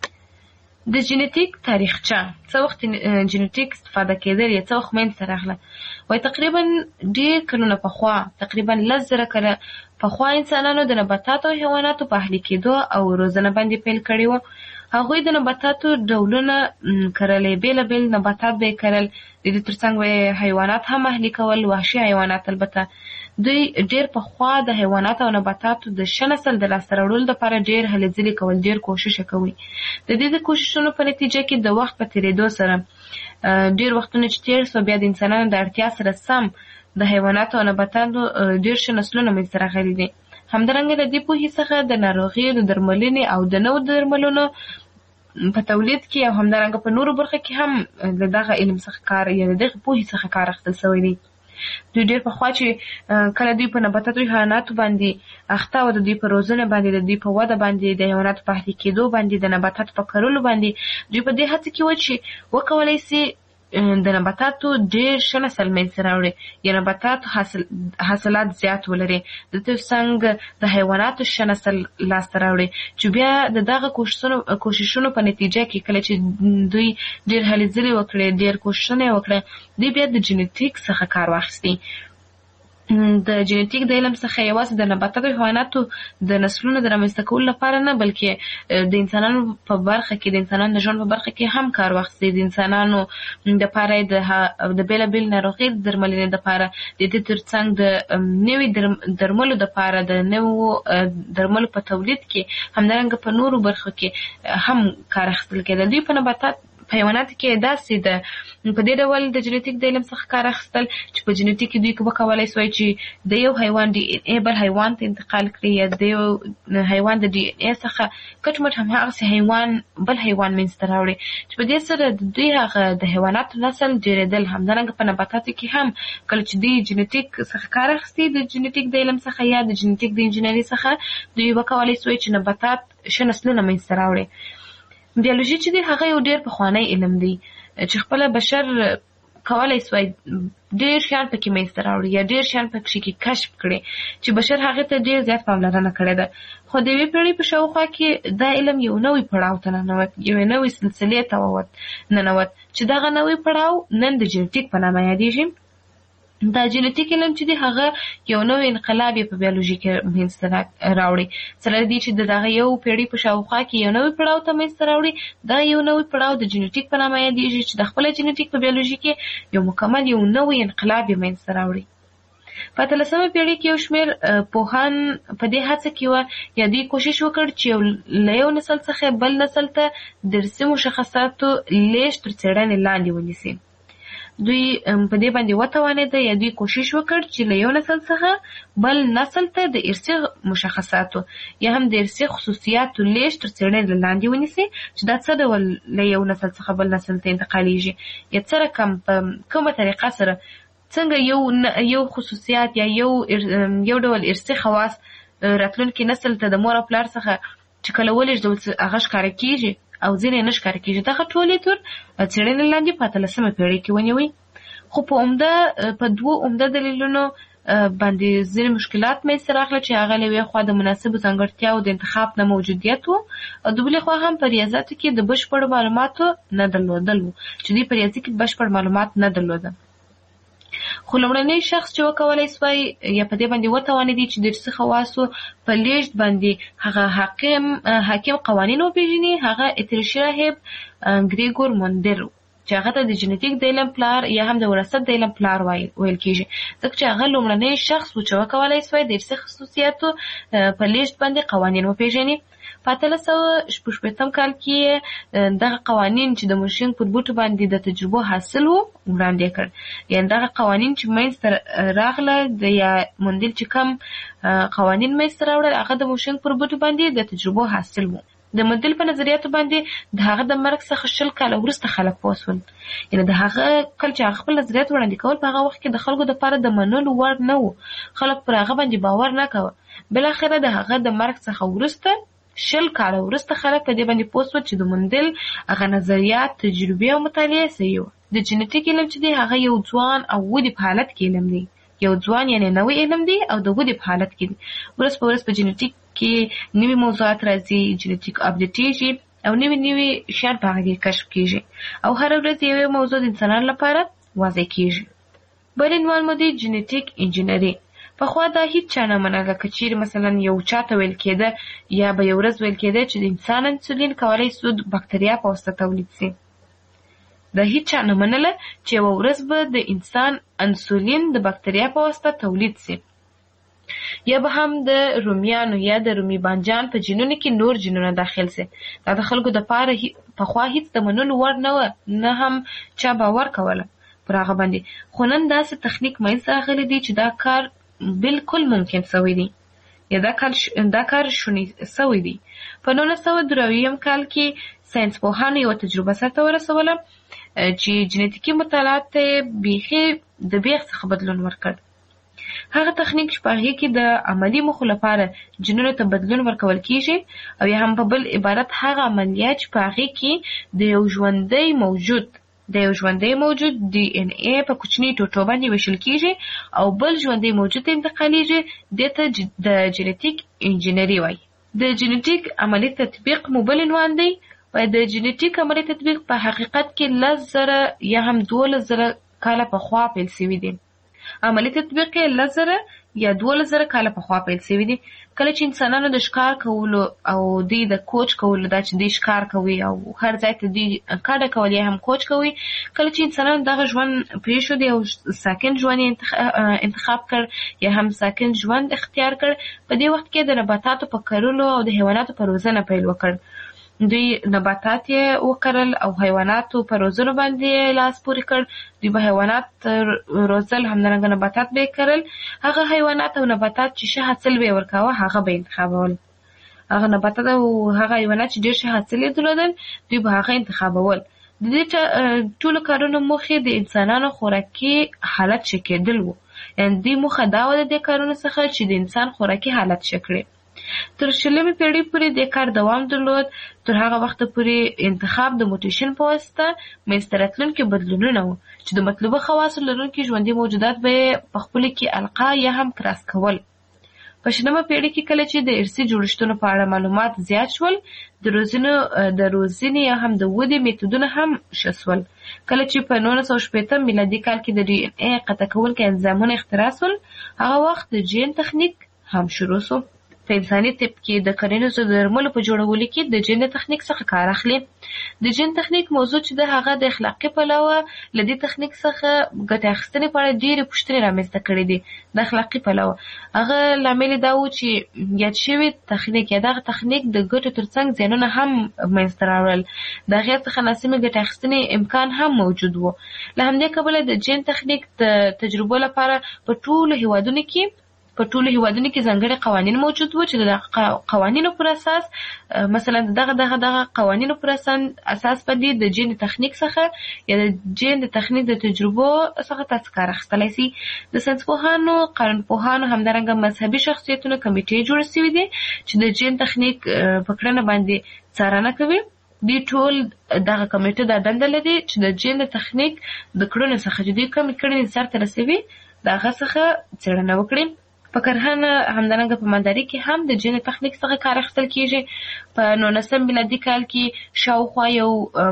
د جینیټیک تاریخچه، څه وخت جینیټیک استفاده کېدل یا څه وخت منځته راغله؟ وایي تقریبا ډېر کلونه پخوا، تقریبا لس زره کاله پخوا انسانانو د نباتاتو او حیواناتو په اهلي کېدو او روزنه باندې پیل کړی و. هغوی د نباتاتو ډولونه کرلې، بېلابېل نباتات به یې کرل، د دې ترڅنګ به یې حیوانات هم اهلي کول، وحشي حیوانات. البته دوی ډېر پخوا د حیواناتو او نباتاتو د ښه نسل د لاسته راوړلو لپاره ډېر هلې ځلې کول، ډېر کوښښ یې کوي. د دې د کوښښونو په نتیجه کې د وخت په تېرېدو سره ډېر وختونه چې تېر سوه، بیا د انسانانو د اړتیا سره سم د حیواناتو او نباتاتو ډېر ښه نسلونه منځته راغلي دي. همدارنګه د دې پوهې څخه د ناروغیو د درملنې او د نوو درملونو په تولید کې او همدارنګه په نورو برخه کې هم د دغه علم څخه کار یا د دغه پوهې څخه کار اخیستل سوی دی. دوی ډېر پخوا چې کله دوی په نباتاتو او حیواناتو باندې اخته وو، د دوی په روزنه باندې، د دوی په وده باندې، د حیواناتو په اهلي کېدو باندې، د نباتاتو په کرلو باندې، دوی په دې هڅه کې وو چې وکولی سي د نباتاتو ډېر ښه نسل منځته راوړي یا نباتاتو حاصل حاصلات زیات ولري، د ترڅنګ د حیواناتو ښه نسل لاسته راوړي، چې بیا د دغه کوښښونو په نتیجه کې کله چې دوی ډېر هلې ځلې وکړې، ډېر کوښښونه یې وکړه، دوی بیا د جینیټیک څخه کار واخیستي. د جینیټیک د علم څخه یوازې د نباتاتو او حیواناتو د نسلونو د رامنځته کولو لپاره نه، بلکې د انسانانو په برخه کې، د انسانانو د ژوند په برخه کې هم کار واخیستی. د انسانانو دپاره یې د بېلابېلو ناروغیو د درملنې دپاره، د دې ترڅنګ د نوي درملو دپاره، د نوو درملو په تولید کې، همدارنګه په نورو برخو کې هم کار اخیستل کېده. دوی په نباتات په حیواناتو کې داسې ده په دې ډول د جینیټیک د علم څخه کار اخیستل چې په جینیټیک کې دوی وکولی سوی چې د یو حیوان ډي ان اے بل حیوان ته انتقال کړي، یا د یو حیوان د ډي ان اے څخه کټ مټ هماغسې حیوان بل حیوان منځته راوړي، چې په دې سره د دوی هغه د حیواناتو نسل ډېرېدل. همدارنګه په نباتاتو کې هم کله چې دوی جینیټیک څخه کار اخیستي، د جینیټیک د علم څخه یا د جینیټیک د انجینري څخه، دوی وکولی سوی چې نباتات ښه نسلونه منځته راوړي. بیولوژي چې دی هغه یو ډېر پخوانی علم دی چې خپله بشر کولی سوی ډېر شیان پکې منځته راوړي یا ډېر شیان پکې کې کشف کړي چې بشر هغې ته ډېر زیات پاملرنه کړې ده. خو د یوې پېړۍ په شاوخوا کې دا علم یو نوی پړاو ته ننوت، یوې نوې سلسلې ته ننوت چې دغه نوی پړاو نن د جینیټیک په نامه یادېږي. دا جینیټیک علم چې دی هغه یو نوی انقلاب یې په بیولوژي کې منځته راوړي، سره دې چې د دغه یو پېړۍ په شاوخوا کې یو نوی پړاو ته منځته راوړي. دا یو نوی پړاو د جینیټیک په نامه یادېږي چې د خپله جینیټیک په بیولوژي کې یو مکمل یو نوی انقلاب یې منځته راوړي. په اتلسمه پېړۍ کې یو شمېر پوهان په دې هڅه کې وه یا دوی کوښښ وکړ چې له یو نسل څخه بل نسل ته د ارثي مشخصاتو لیږد تر څېړنې لاندې ونیسي. دوی په دې باندې وتوانېده یا دوی کوشش وکړ چې له یو نسل څخه بل نسل ته د ارثي مشخصاتو یا هم د ارثي خصوصیاتو لیږد تر څېړنې لاندې ونیسي چې دا څه ډول له یو نسل څخه بل نسل ته انتقالیږي یا څه رقم په کومه طریقه سره څنګه یو یو خصوصیات یا یو یو ډول ارثي خواص راتلونکي نسل ته د مور او پلار څخه چې کله ولېږدول هغه ښکاره کېږي او ځینې نه ښکاره کېږي. دغه ټولې تر څېړنې لاندې په اتلسمه پېړۍ کې ونیوئ. خو په عمده په دوو عمده دلیلونو باندې ځینې مشکلات منځته راغله چې هغه له یوې خوا د مناسبو ځانګړتیاوو د انتخاب نه موجودیت و او د بلې خوا هم په ریاضاتو کې د بشپړو معلوماتو نه درلودل و چې دوی په ریاضي کې بشپړ معلومات نه درلوده. خو لومړنی شخص چې وکولای سوای یا په دې باندې وتوانېدی چې د ارثي خواصو په لیږد باندې هغه حاکم حاکم قوانین وپېژني هغه اتریشي راهب ګریګور موندر چې هغه ته د جنټیک د علم پلار یا هم د وراثت د علم پلار ویل کېږي ځکه چې هغه لومړنی شخص و چې وکولای سوای د ارثي خصوصیاتو په لیږد باندې قوانین وپېژني. په اتلس سوه شپږ شپېتم کال کې دغه قوانین چې د موشینګ پر بوټو باندې د تجربو حاصل و وړاندې کړ. یعنې دغه قوانین چې منځته راغله د یا موندل چې کم قوانین منځته راوړل هغه د موشینګ پر بوټو باندې د تجربو حاصل و. د موندل په نظریاتو باندې د هغه د مرګ څخه شل کاله وروسته خلک پوه شول. یعنې د هغه کله چې هغه خپل نظریات وړاندې کول په هغه وخت کې د خلکو دپاره د منلو وړ نه و. خلک پر هغه باندې باور نه کوه. بالاخره د هغه د مرګ څخه وروسته شل کاله وروسته خلک په دې باندې پوه شول چې د موندل هغه نظریات تجربې او مطالعې صحیح و. د جنټیک علم چې دی هغه یو ځوان او ودې په حالت کې علم دی. یو ځوان یعنې نوی علم دی او د ودې په حالت کې دی. ورځ په ورځ په جنټیک کې نوي موضوعات راځي، جنټیک اپډیټېږي او نوي نوي شیان په هغه کې کشف کېږي او هره ورځ یوې موضوع د انسانانو لپاره واضح کېږي. بل عنوان مو دی جنټیک انجینري. پخوا دا هیڅ چا نه منله که چیرې مثلا یو چا ته ویل کېده یا به یو ورځ ویل کېده چې د انسان انسولین کولی سو د بکتریا په واسطه تولید سي. دا هیڅ چا نه منله چې یوه ورځ به د انسان انسولین د بکتریا په واسطه تولید سي. یا به هم د رومیانو یا د رومي بانجان په جینونو کې نور جینونه داخل سي. دا د خلکو دپاره پخوا هیڅ د منلو وړ نه وه، نه هم چا باور کوله پر هغه باندې. خو نن داسې تخنیک منځته راغلی دی چې دا کار بالکل ممکن سوی دی یا دا کار دا کار شونی سوی دی. په نولس سوه درې اویایم کال کې ساینس پوهانو یوه تجربه سرته ورسوله چې جنټیکي مطالعات ته بیخي د بیخ څخه بدلون ورکړ. هغه تخنیک چې په هغې کې د عملي موخو لپاره جنونو ته بدلون ورکول کېږي او یا هم په بل عبارت هغه عملیات چې په هغې کې د یو ژوندی موجود د یو ژوندی موجود ډي ان اے په کوچني ټوټو باندې ویشل کېږي او بل ژوندی موجود ته انتقالیږي. دې ته د جنټیک انجینري وایي. د جنټیک عملي تطبیق مو بل عنوان دی. د جنټیک عملي تطبیق په حقیقت کې لس زره یا هم دولس زره کاله پخوا پیل سوي دي. عملي تطبیق یې لس زره یا دولس زره کاله پخوا پیل سوي دي. کله چې انسانانو د ښکار کولو او دوی د کوچ کولو دا چې دوی ښکار کوي او هر ځای ته دوی کډه کول یا هم کوچ کوي، کله چې انسانانو دغه ژوند پرېښود او ساکن ژوند انتخاب کړ یا هم ساکن ژوند اختیار کړ، په دې وخت کې د نباتاتو په کرلو او د حیواناتو په روزنه پیل وکړ. دوی نباتات یې وکرل او حیواناتو په روزنو باندې لاس پورې کړ. دوی به حیوانات روزل، همدارنګه نباتات به یې کرل. هغه حیوانات او نباتات چې ښه حاصل به یې ورکاوه هغه به یې انتخابول. هغه نباتات او هغه حیوانات چې ډېر ښه حاصل یې درلودل دوی به هغه انتخابول. د دې ټولو کارونو موخې د انسانانو خوراکي حالت ښه کېدل و. یعنې دوی موخه دا وه د دې کارونو څخه چې د انسان خوراکي حالت ښه کړي. تر شلمې پیړۍ پورې د کار دوام درلود. تر هغه وخته پورې انتخاب د موټیشن په واسطه منځته راتلونکي بدلونونه وو چې د مطلوبه خواصو لرونکي ژوندي موجودات به یې په خپلو کې القا یا هم کراس کول. په شلمه پیړۍ کې کله چې د ارثي جوړښتونو په اړه معلومات زیات شول، د روزنو د روزنې یا هم د ودې میتودونه هم ښه شول. کله چې په نولس سوه شپېتم میلادي کال کې د ډي ان اے قطع کوونکي انزایمونه اختراع شول، هغه وخت د جین تخنیک هم شروع شو. په انساني طب کې د کرنیزو درملو په جوړولو کې د جین تخنیک څخه کار اخلي. د جین تخنیک موضوع چې د هغه د اخلاقي پلوه له دې تخنیک څخه ګټه اخیستنې په اړه ډېرې پوښتنې رامنځته کړې دي. د اخلاقي پلوه هغه لامل دا و چې یاد شوی تخنیک یا دغه تخنیک د ګټو ترڅنګ زیانونه هم منځته راوړل. د هغې څخه ناسمې ګټه اخیستنې امکان هم موجود و. له همدې کبله د جین تخنیک د تجربو لپاره په ټولو هیوادونو کې په ټولو هیوادونو کې ځانګړي قوانین موجود وو چې د قوانینو پر اساس مثلا دغه دغه دغه قوانینو پر اساس باندې د جین تخنیک څخه یا د جین د تخنیک د تجربو څخه تاسو کار اخیستلی سي. د ساینسپوهانو، قانونپوهانو، همدارنګه مذهبي شخصیتونو کمیټې جوړې سوي دي چې د جین تخنیک په کړنه باندې څارنه کوي. دوی ټول دغه کمیټه دا دنده لري چې د جین د تخنیک د کړنو څخه چې دوی کومې کړنې سرته رسوي د هغه څخه څېړنه وکړي. په کرهنه همدارنګه په مالدارۍ کې هم د جین تخنیک څخه کار اخیستل کیږي. په نولسم میلادي کال کې شاوخوا یو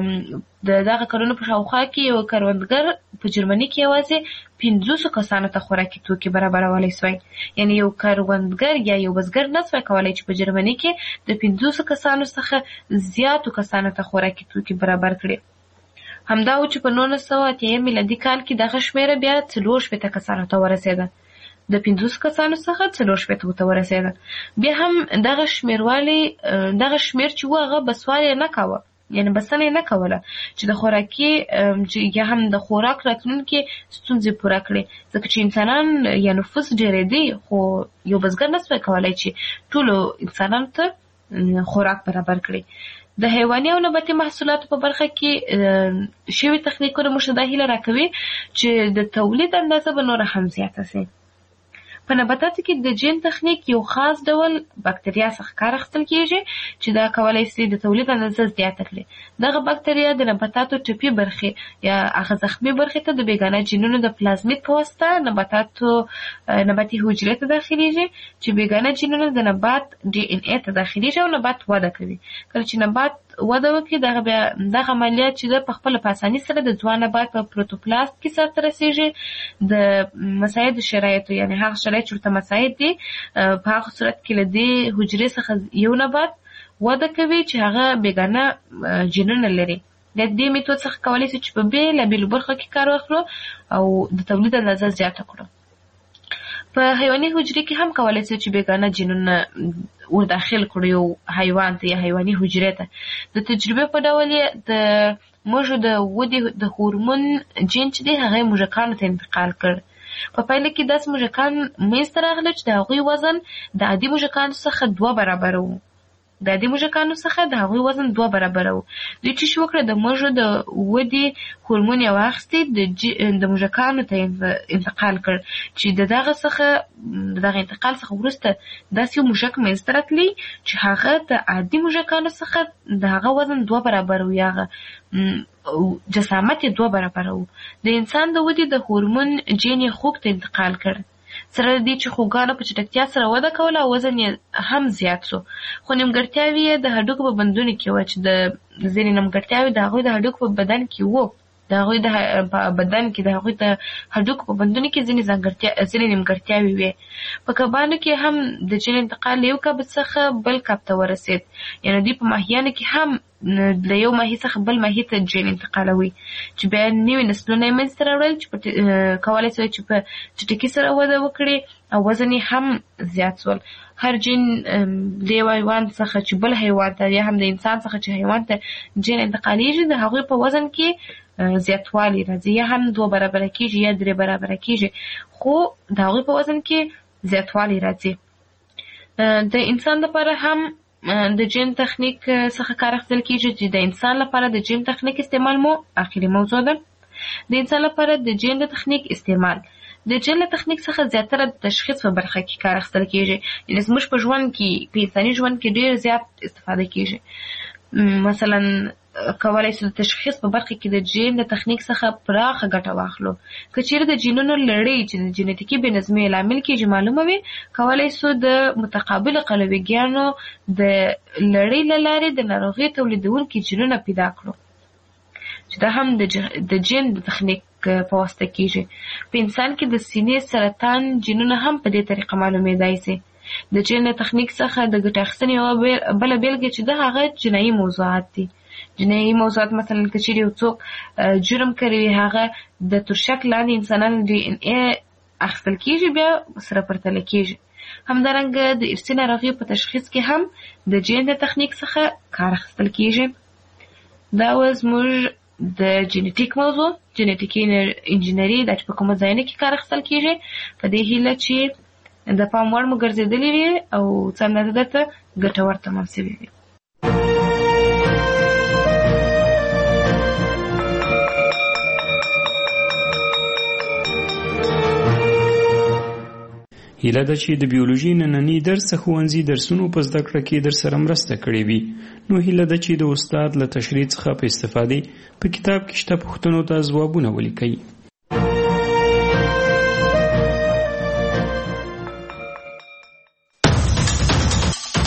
د دغه کلونو په شاوخوا کې یو کروندګر په جرمني کې یوازې پنځوسو کسانو ته خوراکي توکي برابرولی سوی. یعنې یو کروندګر یا یو بزګر نه سوی کولی چې په جرمني کې د پنځوسو کسانو څخه زیاتو کسانو ته خوراکي توکي برابر کړي. همدا و چې په نولس سوه اتیا میلادي کال کې دغه شمېره بیا څلور شپېته کسانو ته ورسېده. د پنځوسو کسانو څخه څلور شپېتو ته ورسېده. بیا هم دغه شمېروالی دغه شمېر چې و هغه بسوالی نه کاوه، یعنې بسنه یې نه کوله چې د خوراکي یا هم د خوراک راتلونکي ستونزې پوره کړي، ځکه چې انسانان یا نفوس ډېرېدی خو یو بزګر نه سوی کولی چې ټولو انسانانو ته خوراک برابر کړي. د حیواني او نباتي محصولاتو په برخه کې شوي تخنیکونه موږ ته دا هیله راکوي چې د تولید اندازه به نوره هم زیاته سي. په نباتاتو کې د جین تخنیک یو خاص ډول بکتریا څخه کار اخیستل کیږي چې دا کولی سي د تولید اندازه زیاته کړي. دغه بکتریا د نباتاتو ټپي برخې یا هغه زخمي برخې ته د بیګانه جینونو د پلازمید په واسطه نباتاتو نباتي حجرې ته داخلیږي چې بیګانه جینونه د نبات ډي ان اې ته داخلیږي او نبات وده کوي. کله چې نبات وده وکړي دغه بیا دغه عملیات چې د پخپله په اساني سره د ځوان نبات په پروتوپلاست کې سرته رسیږي. د مساعد شرایطو یعنې هغه شرایط چې ورته مساعد دي په هغه صورت کې له دې حجرې څخه یو نبات وده کوي چې هغه بیګانه جینونه لري. د دې میتود څخه کولی سي چې په بېلابېلو برخو کې کار واخلو او د تولید اندازه زیاته کړو. په حیواني حجرې کې هم کولی سي چې بیګانه جینونه ور داخل کړو یو حیوان ته یا حیواني حجرې ته. د تجربې په ډول یې د موږو د ودې د هورمون جین چې دی هغه موږکانو ته انتقال کړ. په پایله کې داسې موږکان منځته راغله چې د هغوی وزن د عادي موږکانو څخه دوه برابره و. د عادي موږکانو څخه د هغوی وزن دوه برابره و. دوی چې شو وکړه د موږو د ودې هورمون یې واخیستې د موږکانو ته انتقال کړ چې د دغه څخه د دغه انتقال څخه وروسته داسې یو موږک منځته راتلی چې هغه د عادي موږکانو څخه د هغه وزن دوه برابره و یا هغه جسامت یې دوه برابره و. د انسان د ودې د هورمون جین یې خوږ ته انتقال کړ. سره دې چې خوږانو په چټکتیا سره وده کوله او وزن یې هم زیات سو. خو نیمګړتیاوې یې د هډوکو په بندونو کې وه چې د ځینې نیمګړتیاوې د هغوی د هډوکو په بدن کې وو. د هغوی د بدن کې د هغوی د هډوکو په بندونو کې ځینې ځانګړتیا ځینې نیمګړتیاوې وې. په کبانو کې هم د جین انتقال له یو کب څخه بل کب ته ورسېد. یعنې دوی په ماهیانو کې هم له یو ماهي څخه بل ماهي ته جین انتقالوي چې بیا نوي نسلونه یې منځته راوړل چې کولی سوی چې په چټکۍ سره وده وکړي او وزن یې هم زیات سول. هر جین له یو حیوان څخه چې بل حیوان ته یا هم د انسان څخه چې حیوان ته جین انتقالیږي د هغوی په وزن کې زیاتوالی راځي، یا هم دوه برابره کېږي یا درې برابره کېږي، خو د هغوی په وزن کې زیاتوالی راځي. د انسان لپاره هم د جین تخنیک څخه کار اخیستل کېږي چې د انسان لپاره د جین تخنیک استعمال مو آخري موضوع ده. د انسان لپاره د جین د تخنیک استعمال د جین له تخنیک څخه زیاتره د تشخیص په برخه کې کار اخیستل کېږي. یعنې زموږ په ژوند کې په انساني ژوند کې ډېر زیات استفاده کېږي. مثلا کولی سو د تشخیص په برخه کې د جین د تخنیک څخه پراخه ګټه واخلو. که چیرې د جینونو لړۍ چې د جینیتیکي بې نظمۍ لامل کېږي معلومه وي، کولی سو د متقابلو قلویګیانو د لړۍ له لارې د ناروغۍ تولیدونکي جینونه پیدا کړو چې دا هم د جین د تخنیک په واسطه کېږي. په انسان کې د سینې سرطان جینونه هم په دې طریقه معلومېدای سي. د جین تخنیک څخه د ګټې اخیستنې یوه بله بېلګه چې ده هغه جنایي موضوعات دي. جنایي موضوعات مثلا که چیرې یو څوک جرم کړی وي هغه د ترشک لاندې انسانانو ډي ان اے اخیستل کېږي بیا سره پرتله کېږي. همدارنګه د ارثي ناروغیو په تشخیص کې هم د جین د تخنیک څخه کار اخیستل کېږي. دا و زموږ د جینیټیک موضوع، جینیټیکي انجینري دا چې په کومو ځایونو کې کار اخیستل کېږي، په دې هیله چې د پام وړ مو ګرځېدلې وي او څه اندازه درته ګټور تمام شوي وي. هیله ده چې د بیولوژي نننی درس ښوونځي درسونو په زده کړه کې در سره مرسته کړې وي. نو هیله ده چې د استاد له تشریح څخه په استفادې په کتاب کې شته پوښتنو ته ځوابونه ولیکئ.